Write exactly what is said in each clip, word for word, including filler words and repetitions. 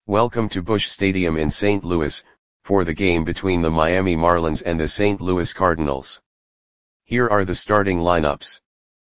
Welcome to Busch Stadium in Saint Louis, for the game between the Miami Marlins and the Saint Louis Cardinals. Here are the starting lineups.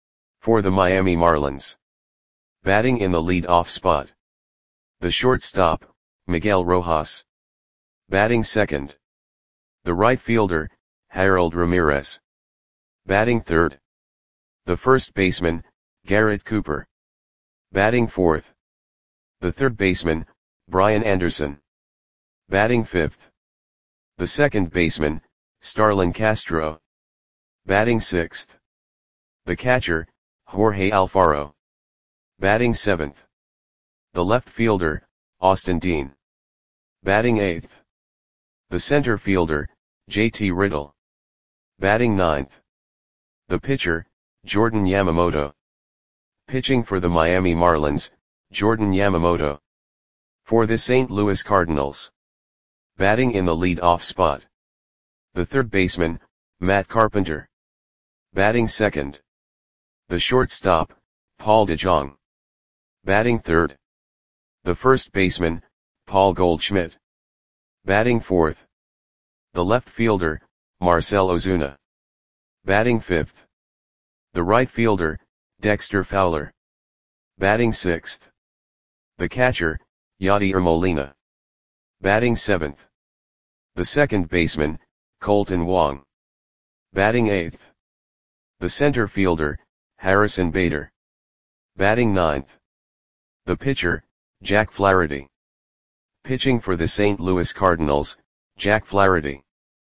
For the Miami Marlins. Batting in the lead-off spot. The shortstop, Miguel Rojas. Batting second. The right fielder, Harold Ramirez. Batting third. The first baseman, Garrett Cooper. Batting fourth. The third baseman, Brian Anderson. Batting fifth. The second baseman, Starlin Castro. Batting sixth. The catcher, Jorge Alfaro. Batting seventh. The left fielder, Austin Dean. Batting eighth. The center fielder, J T Riddle. Batting ninth. The pitcher, Jordan Yamamoto. Pitching for the Miami Marlins, Jordan Yamamoto. For the Saint Louis Cardinals. Batting in the lead-off spot. The third baseman, Matt Carpenter. Batting second. The shortstop, Paul DeJong. Batting third. The first baseman, Paul Goldschmidt. Batting fourth. The left fielder, Marcell Ozuna. Batting fifth. The right fielder, Dexter Fowler. Batting sixth. The catcher, Yadier Molina. Batting seventh. The second baseman, Colton Wong. Batting eighth. The center fielder, Harrison Bader. Batting ninth. The pitcher, Jack Flaherty. Pitching for the Saint Louis Cardinals, Jack Flaherty.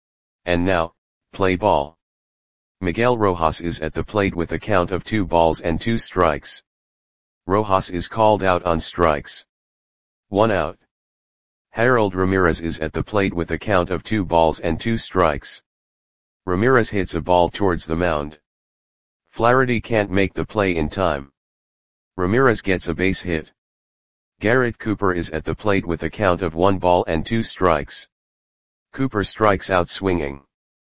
And now, play ball. Miguel Rojas is at the plate with a count of two balls and two strikes. Rojas is called out on strikes. One out. Harold Ramirez is at the plate with a count of two balls and two strikes. Ramirez hits a ball towards the mound. Flaherty can't make the play in time. Ramirez gets a base hit. Garrett Cooper is at the plate with a count of one ball and two strikes. Cooper strikes out swinging.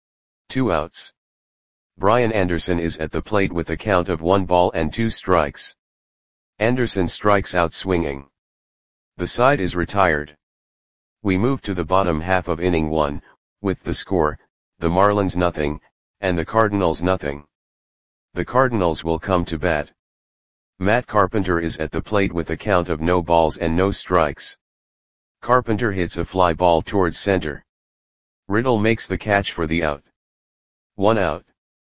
Two outs. Brian Anderson is at the plate with a count of one ball and two strikes. Anderson strikes out swinging. The side is retired. We move to the bottom half of inning one, with the score, the Marlins nothing, and the Cardinals nothing. The Cardinals will come to bat. Matt Carpenter is at the plate with a count of no balls and no strikes. Carpenter hits a fly ball towards center. Riddle makes the catch for the out. One out.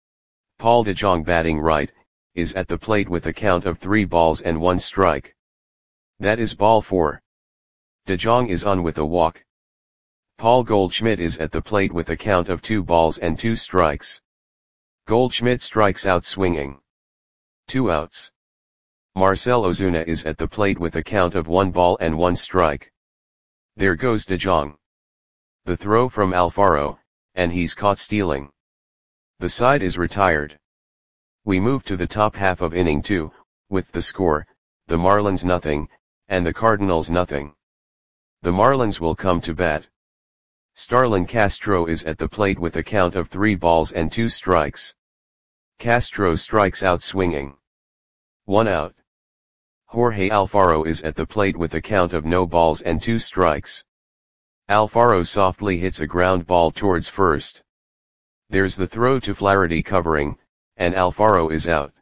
Paul DeJong, batting right, is at the plate with a count of three balls and one strike. That is ball four. DeJong is on with a walk. Paul Goldschmidt is at the plate with a count of two balls and two strikes. Goldschmidt strikes out swinging. Two outs. Marcell Ozuna is at the plate with a count of one ball and one strike. There goes DeJong. The throw from Alfaro, and he's caught stealing. The side is retired. We move to the top half of inning two, with the score, the Marlins nothing, and the Cardinals nothing. The Marlins will come to bat. Starlin Castro is at the plate with a count of three balls and two strikes. Castro strikes out swinging. One out. Jorge Alfaro is at the plate with a count of no balls and two strikes. Alfaro softly hits a ground ball towards first. There's the throw to Flaherty covering, and Alfaro is out.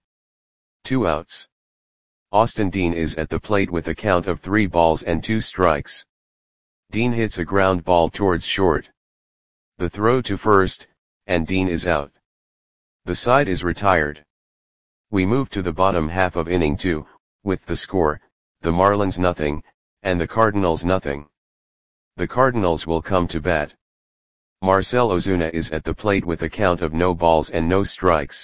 Two outs. Austin Dean is at the plate with a count of three balls and two strikes. Dean hits a ground ball towards short. The throw to first, and Dean is out. The side is retired. We move to the bottom half of inning two, with the score, the Marlins nothing, and the Cardinals nothing. The Cardinals will come to bat. Marcell Ozuna is at the plate with a count of no balls and no strikes.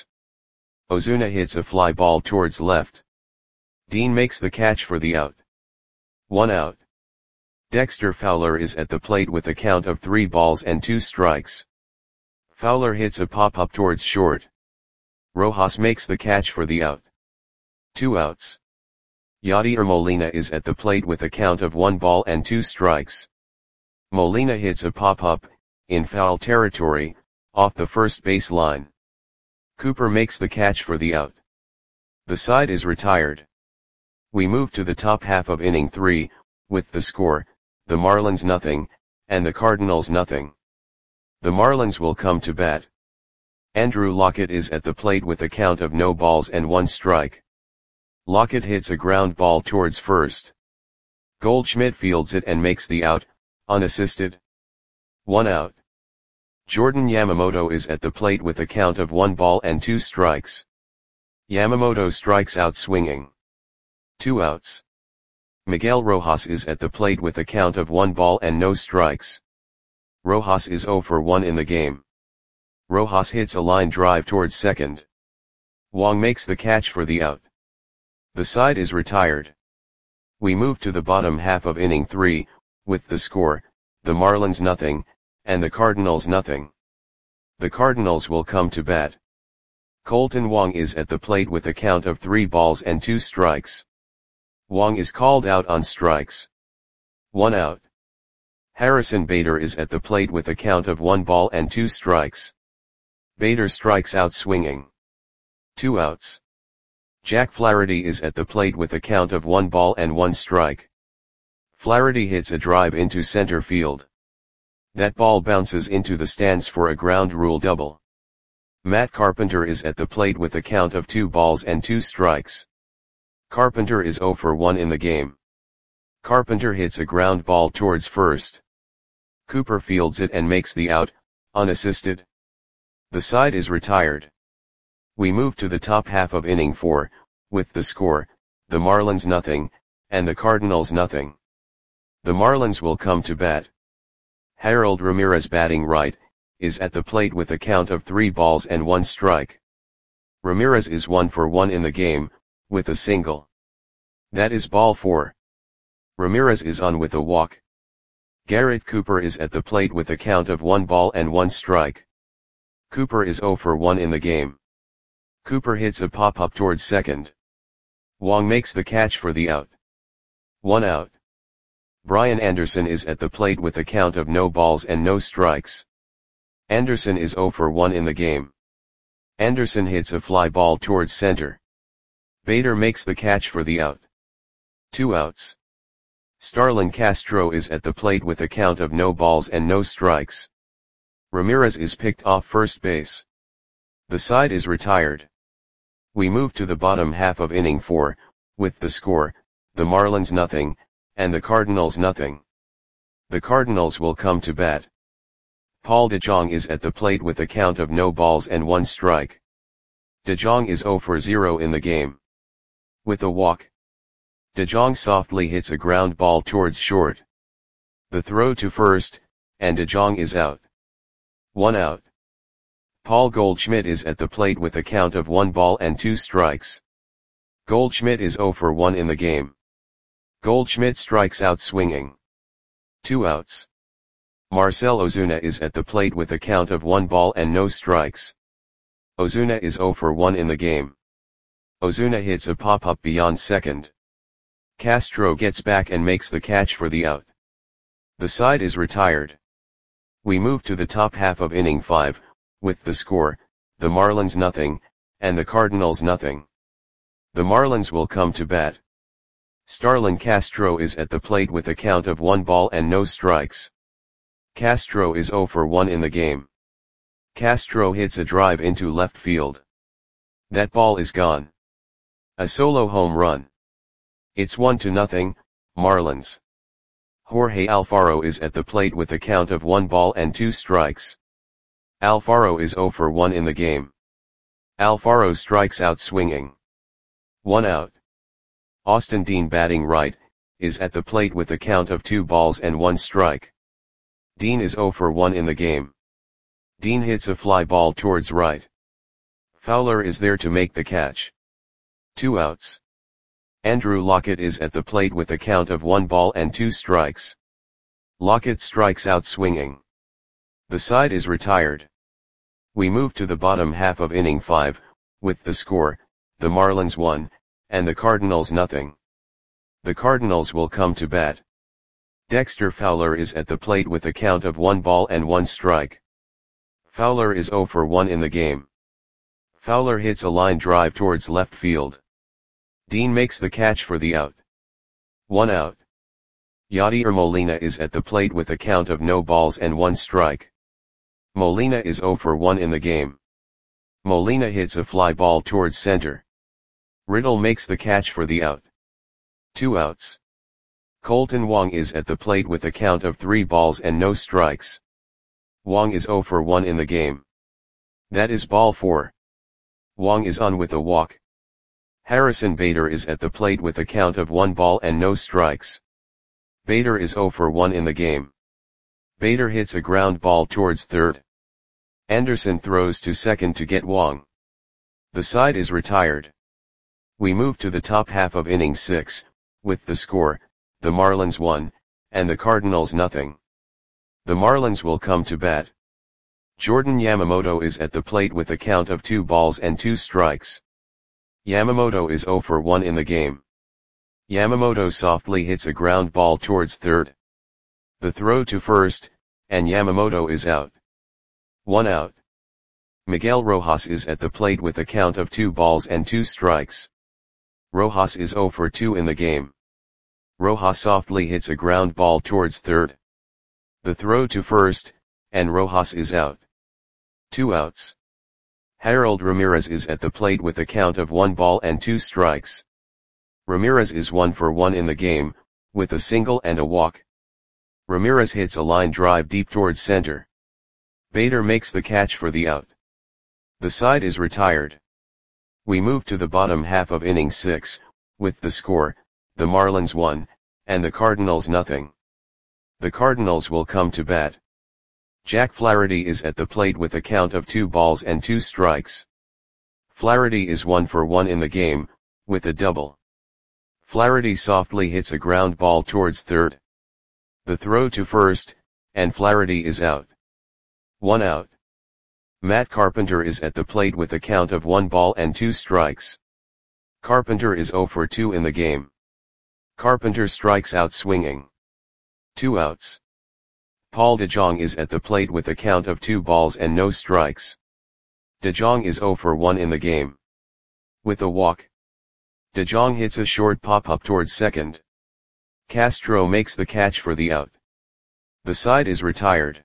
Ozuna hits a fly ball towards left. Dean makes the catch for the out. One out. Dexter Fowler is at the plate with a count of three balls and two strikes. Fowler hits a pop-up towards short. Rojas makes the catch for the out. Two outs. Yadier Molina is at the plate with a count of one ball and two strikes. Molina hits a pop-up, in foul territory, off the first base line. Cooper makes the catch for the out. The side is retired. We move to the top half of inning three, with the score, the Marlins nothing, and the Cardinals nothing. The Marlins will come to bat. Andrew Lockett is at the plate with a count of no balls and one strike. Lockett hits a ground ball towards first. Goldschmidt fields it and makes the out, unassisted. One out. Jordan Yamamoto is at the plate with a count of one ball and two strikes. Yamamoto strikes out swinging. Two outs. Miguel Rojas is at the plate with a count of one ball and no strikes. Rojas is zero for one in the game. Rojas hits a line drive towards second. Wong makes the catch for the out. The side is retired. We move to the bottom half of inning three, with the score, the Marlins nothing, and the Cardinals nothing. The Cardinals will come to bat. Colton Wong is at the plate with a count of three balls and two strikes. Wong is called out on strikes. One out. Harrison Bader is at the plate with a count of one ball and two strikes. Bader strikes out swinging. Two outs. Jack Flaherty is at the plate with a count of one ball and one strike. Flaherty hits a drive into center field. That ball bounces into the stands for a ground rule double. Matt Carpenter is at the plate with a count of two balls and two strikes. Carpenter is zero for one in the game. Carpenter hits a ground ball towards first. Cooper fields it and makes the out, unassisted. The side is retired. We move to the top half of inning four, with the score, the Marlins nothing, and the Cardinals nothing. The Marlins will come to bat. Harold Ramirez batting right, is at the plate with a count of three balls and one strike. Ramirez is one for one in the game, with a single. That is ball four. Ramirez is on with a walk. Garrett Cooper is at the plate with a count of one ball and one strike. Cooper is zero for one in the game. Cooper hits a pop-up towards second. Wong makes the catch for the out. One out. Brian Anderson is at the plate with a count of no balls and no strikes. Anderson is zero for one in the game. Anderson hits a fly ball towards center. Bader makes the catch for the out. Two outs. Starlin Castro is at the plate with a count of no balls and no strikes. Ramirez is picked off first base. The side is retired. We move to the bottom half of inning four, with the score, the Marlins nothing, and the Cardinals nothing. The Cardinals will come to bat. Paul DeJong is at the plate with a count of no balls and one strike. DeJong is zero for zero in the game. With a walk. DeJong softly hits a ground ball towards short. The throw to first, and DeJong is out. One out. Paul Goldschmidt is at the plate with a count of one ball and two strikes. Goldschmidt is zero for one in the game. Goldschmidt strikes out swinging. Two outs. Marcell Ozuna is at the plate with a count of one ball and no strikes. Ozuna is zero for one in the game. Ozuna hits a pop-up beyond second. Castro gets back and makes the catch for the out. The side is retired. We move to the top half of inning five, with the score, the Marlins nothing, and the Cardinals nothing. The Marlins will come to bat. Starlin Castro is at the plate with a count of one ball and no strikes. Castro is zero for one in the game. Castro hits a drive into left field. That ball is gone. A solo home run. It's one to nothing, Marlins. Jorge Alfaro is at the plate with a count of one ball and two strikes. Alfaro is zero for one in the game. Alfaro strikes out swinging. One out. Austin Dean batting right, is at the plate with a count of two balls and one strike. Dean is zero for one in the game. Dean hits a fly ball towards right. Fowler is there to make the catch. Two outs. Andrew Lockett is at the plate with a count of one ball and two strikes. Lockett strikes out swinging. The side is retired. We move to the bottom half of inning five, with the score, the Marlins one, and the Cardinals nothing. The Cardinals will come to bat. Dexter Fowler is at the plate with a count of one ball and one strike. Fowler is zero for one in the game. Fowler hits a line drive towards left field. Dean makes the catch for the out. One out. Yadier Molina is at the plate with a count of no balls and one strike. Molina is zero for one in the game. Molina hits a fly ball towards center. Riddle makes the catch for the out. Two outs. Colton Wong is at the plate with a count of three balls and no strikes. Wong is zero for one in the game. That is ball four. Wong is on with a walk. Harrison Bader is at the plate with a count of one ball and no strikes. Bader is zero for one in the game. Bader hits a ground ball towards third. Anderson throws to second to get Wong. The side is retired. We move to the top half of inning six, with the score, the Marlins one, and the Cardinals nothing. The Marlins will come to bat. Jordan Yamamoto is at the plate with a count of two balls and two strikes. Yamamoto is zero for one in the game. Yamamoto softly hits a ground ball towards third. The throw to first, and Yamamoto is out. One out. Miguel Rojas is at the plate with a count of two balls and two strikes. Rojas is zero for two in the game. Rojas softly hits a ground ball towards third. The throw to first, and Rojas is out. Two outs. Harold Ramirez is at the plate with a count of one ball and two strikes. Ramirez is one for one in the game, with a single and a walk. Ramirez hits a line drive deep towards center. Bader makes the catch for the out. The side is retired. We move to the bottom half of inning six, with the score, the Marlins one, and the Cardinals nothing. The Cardinals will come to bat. Jack Flaherty is at the plate with a count of two balls and two strikes. Flaherty is one for one in the game, with a double. Flaherty softly hits a ground ball towards third. The throw to first, and Flaherty is out. One out. Matt Carpenter is at the plate with a count of one ball and two strikes. Carpenter is zero for two in the game. Carpenter strikes out swinging. Two outs. Paul DeJong is at the plate with a count of two balls and no strikes. DeJong is zero for one in the game. With a walk. DeJong hits a short pop-up towards second. Castro makes the catch for the out. The side is retired.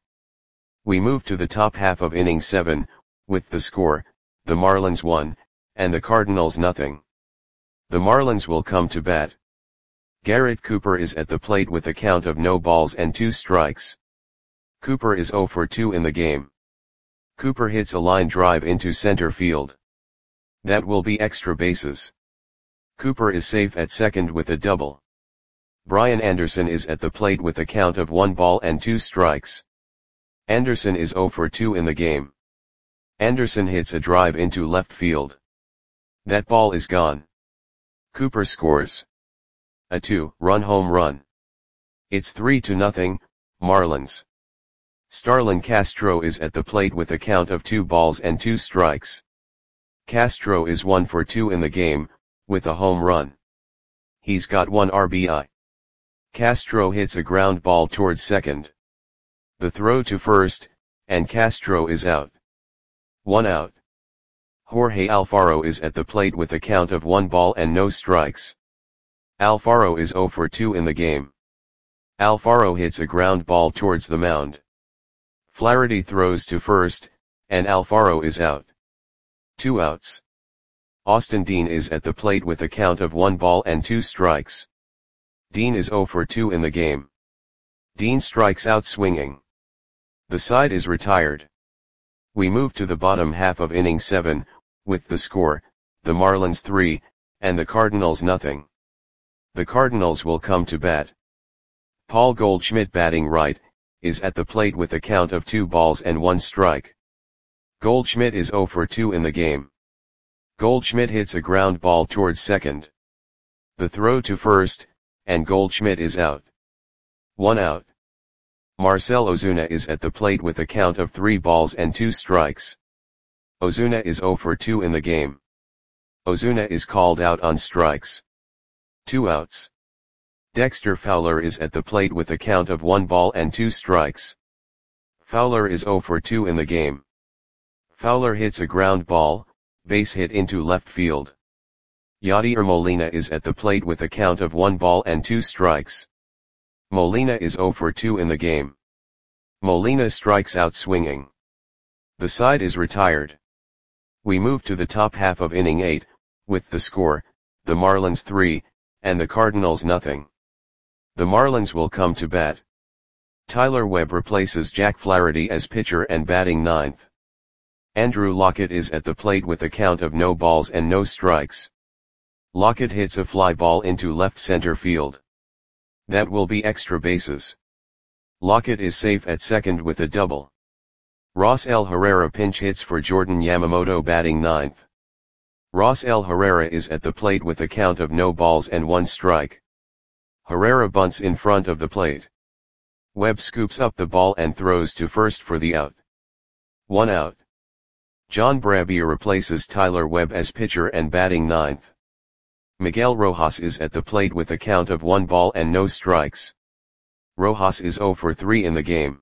We move to the top half of inning seven, with the score, the Marlins one, and the Cardinals nothing. The Marlins will come to bat. Garrett Cooper is at the plate with a count of no balls and two strikes. Cooper is zero for two in the game. Cooper hits a line drive into center field. That will be extra bases. Cooper is safe at second with a double. Brian Anderson is at the plate with a count of one ball and two strikes. Anderson is zero for two in the game. Anderson hits a drive into left field. That ball is gone. Cooper scores a two-run home run. It's three to nothing, Marlins. Starlin Castro is at the plate with a count of two balls and two strikes. Castro is one for two in the game, with a home run. He's got one R B I. Castro hits a ground ball towards second. The throw to first, and Castro is out. One out. Jorge Alfaro is at the plate with a count of one ball and no strikes. Alfaro is zero for two in the game. Alfaro hits a ground ball towards the mound. Flaherty throws to first, and Alfaro is out. Two outs. Austin Dean is at the plate with a count of one ball and two strikes. Dean is zero for two in the game. Dean strikes out swinging. The side is retired. We move to the bottom half of inning seven, with the score, the Marlins three, and the Cardinals nothing. The Cardinals will come to bat. Paul Goldschmidt, batting right, is at the plate with a count of two balls and one strike. Goldschmidt is zero for two in the game. Goldschmidt hits a ground ball towards second. The throw to first, and Goldschmidt is out. One out. Marcell Ozuna is at the plate with a count of three balls and two strikes. Ozuna is zero for two in the game. Ozuna is called out on strikes. Two outs. Dexter Fowler is at the plate with a count of one ball and two strikes. Fowler is zero for two in the game. Fowler hits a ground ball, base hit into left field. Yadier Molina is at the plate with a count of one ball and two strikes. Molina is zero for two in the game. Molina strikes out swinging. The side is retired. We move to the top half of inning eight, with the score, the Marlins three, and the Cardinals nothing. The Marlins will come to bat. Tyler Webb replaces Jack Flaherty as pitcher and batting ninth. Andrew Lockett is at the plate with a count of no balls and no strikes. Lockett hits a fly ball into left center field. That will be extra bases. Lockett is safe at second with a double. Rosell Herrera pinch hits for Jordan Yamamoto batting ninth. Rosell Herrera is at the plate with a count of no balls and one strike. Herrera bunts in front of the plate. Webb scoops up the ball and throws to first for the out. One out. John Brebbia replaces Tyler Webb as pitcher and batting ninth. Miguel Rojas is at the plate with a count of one ball and no strikes. Rojas is zero for three in the game.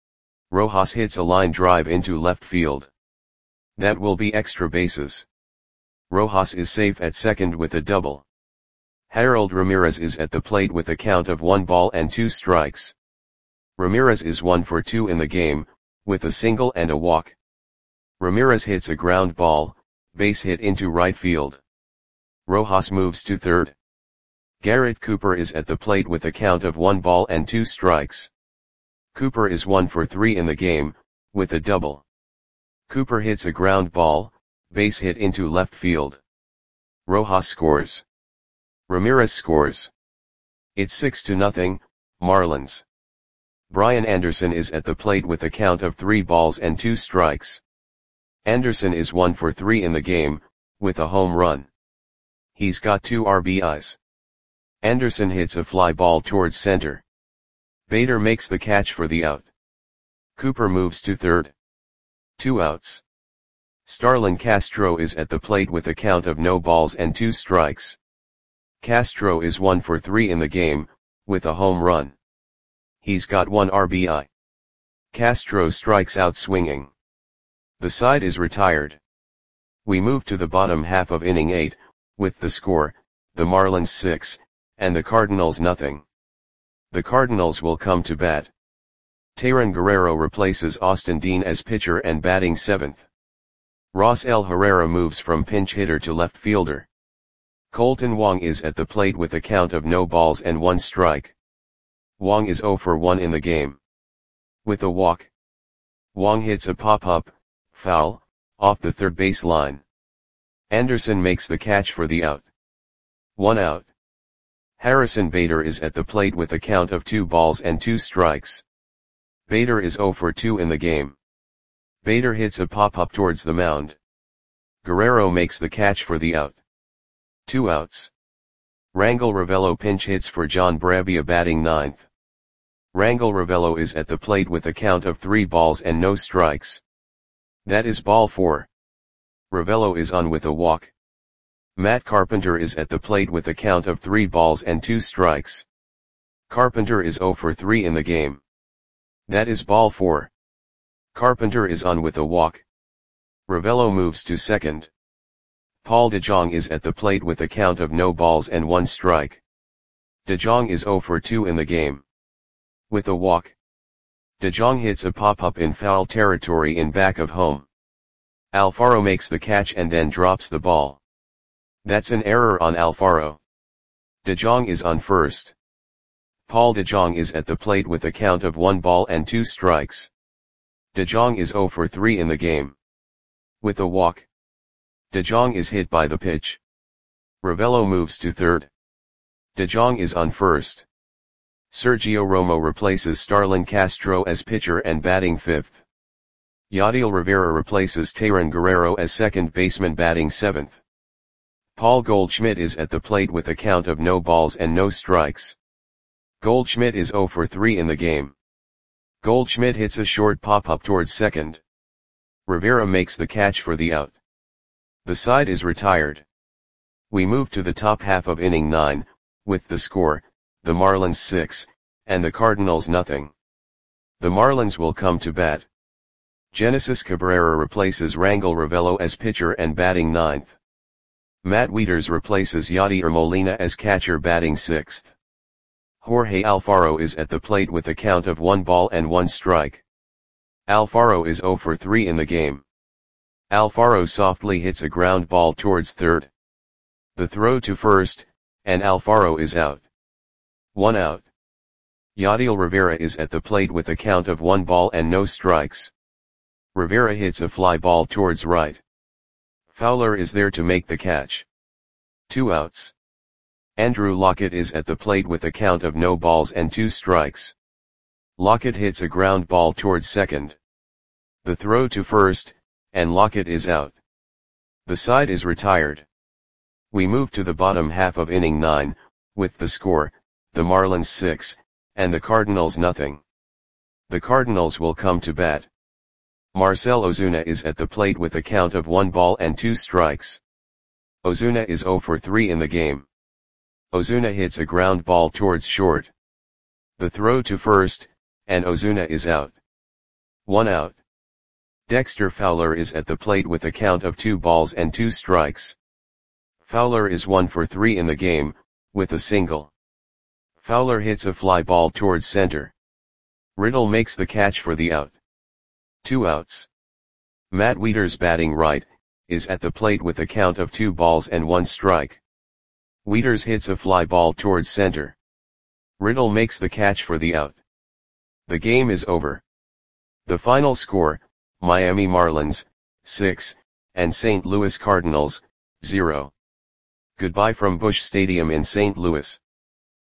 Rojas hits a line drive into left field. That will be extra bases. Rojas is safe at second with a double. Harold Ramirez is at the plate with a count of one ball and two strikes. Ramirez is one for two in the game, with a single and a walk. Ramirez hits a ground ball, base hit into right field. Rojas moves to third. Garrett Cooper is at the plate with a count of one ball and two strikes. Cooper is one for three in the game, with a double. Cooper hits a ground ball, base hit into left field. Rojas scores. Ramirez scores. It's six to nothing, Marlins. Brian Anderson is at the plate with a count of three balls and two strikes. Anderson is one for three in the game, with a home run. He's got two R B Is. Anderson hits a fly ball towards center. Bader makes the catch for the out. Cooper moves to third. Two outs. Starlin Castro is at the plate with a count of no balls and two strikes. Castro is one for three in the game, with a home run. He's got one R B I. Castro strikes out swinging. The side is retired. We move to the bottom half of inning eight, with the score, the Marlins six, and the Cardinals nothing. The Cardinals will come to bat. Tayron Guerrero replaces Austin Dean as pitcher and batting seventh. Rosell Herrera moves from pinch hitter to left fielder. Colton Wong is at the plate with a count of no balls and one strike. Wong is zero for one in the game. With a walk. Wong hits a pop-up, foul, off the third base line. Anderson makes the catch for the out. One out. Harrison Bader is at the plate with a count of two balls and two strikes. Bader is zero for two in the game. Bader hits a pop-up towards the mound. Guerrero makes the catch for the out. Two outs. Rangel Ravelo pinch hits for John Brebbia batting ninth. Rangel Ravelo is at the plate with a count of three balls and no strikes. That is ball four. Ravelo is on with a walk. Matt Carpenter is at the plate with a count of three balls and two strikes. Carpenter is zero for three in the game. That is ball four. Carpenter is on with a walk. Ravelo moves to second. Paul DeJong is at the plate with a count of no balls and one strike. DeJong is zero for two in the game. With a walk. DeJong hits a pop-up in foul territory in back of home. Alfaro makes the catch and then drops the ball. That's an error on Alfaro. DeJong is on first. Paul DeJong is at the plate with a count of one ball and two strikes. DeJong is zero for three in the game. With a walk. DeJong is hit by the pitch. Ravelo moves to third. DeJong is on first. Sergio Romo replaces Starlin Castro as pitcher and batting fifth. Yadiel Rivera replaces Tayron Guerrero as second baseman batting seventh. Paul Goldschmidt is at the plate with a count of no balls and no strikes. Goldschmidt is zero for three in the game. Goldschmidt hits a short pop-up towards second. Rivera makes the catch for the out. The side is retired. We move to the top half of inning nine, with the score, the Marlins six, and the Cardinals nothing. The Marlins will come to bat. Genesis Cabrera replaces Rangel Ravelo as pitcher and batting ninth. Matt Wieters replaces Yadier Molina as catcher batting sixth. Jorge Alfaro is at the plate with a count of one ball and one strike. Alfaro is zero for three in the game. Alfaro softly hits a ground ball towards third. The throw to first, and Alfaro is out. One out. Yadiel Rivera is at the plate with a count of one ball and no strikes. Rivera hits a fly ball towards right. Fowler is there to make the catch. Two outs. Andrew Lockett is at the plate with a count of no balls and two strikes. Lockett hits a ground ball towards second. The throw to first, and Lockett is out. The side is retired. We move to the bottom half of inning nine, with the score, the Marlins six, and the Cardinals nothing. The Cardinals will come to bat. Marcell Ozuna is at the plate with a count of one ball and two strikes. Ozuna is zero for three in the game. Ozuna hits a ground ball towards short. The throw to first, and Ozuna is out. One out. Dexter Fowler is at the plate with a count of two balls and two strikes. Fowler is one for three in the game, with a single. Fowler hits a fly ball towards center. Riddle makes the catch for the out. Two outs. Matt Wieters, batting right, is at the plate with a count of two balls and one strike. Wieters hits a fly ball towards center. Riddle makes the catch for the out. The game is over. The final score, Miami Marlins, six, and Saint Louis Cardinals, zero. Goodbye from Busch Stadium in Saint Louis.